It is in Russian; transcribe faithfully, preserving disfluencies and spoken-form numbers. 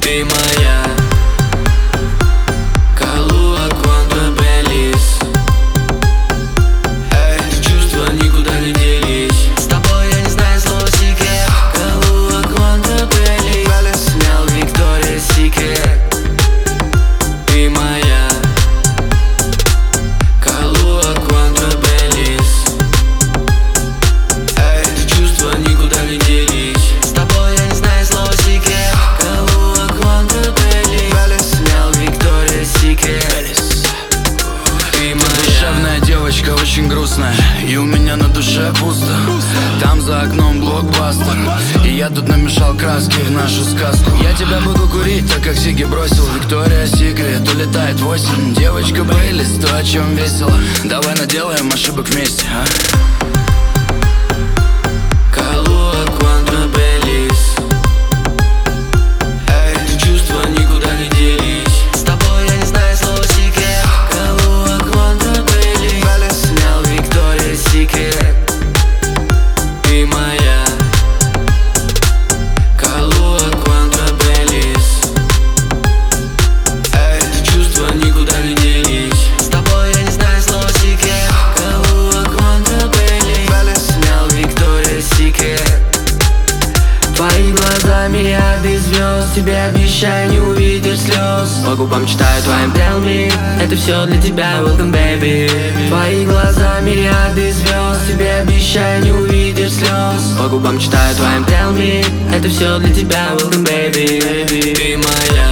Ты моя Калуа Контра Белис. Эй, чувства никуда не делись. С тобой я не знаю слова секрет. Калуа Контра Белис. Снял Виктория Секрет. Ты моя Калуа Контра Белис. Эй, чувства никуда не делись. С тобой я не знаю слова секрет. Калуа Контра Белис. Снял Виктория Секрет. Ты моя. Душевная девочка, очень грустная, и у меня на душе пусто. Там за окном блокбастер, и я тут намешал краски в нашу сказку. Я тебя буду курить, так как Сиги бросил. Виктория Секрет, улетает восемь. Девочка Бейлис, то о чем весело. Давай наделаем ошибок вместе, а? Калуа Контра Белис. Эй, чувства никуда не делись. С тобой я не знаю слова секрет. Калуа Контра Белис. Снял Виктория Секрет. Ты моя Калуа Контра Белис. Эй, чувства никуда не делись. С тобой я не знаю слова секрет. Калуа Контра Белис. Снял Виктория Секрет. Твои глаза мириады звезд. Тебе обещаю, не увидишь слез. По губам читаю твоим tell me. Это все для тебя, welcome baby. Твои глаза мириады звезд. Тебе обещаю, не увидишь слез. По губам читаю твоим tell me. Это все для тебя, welcome baby. Ты моя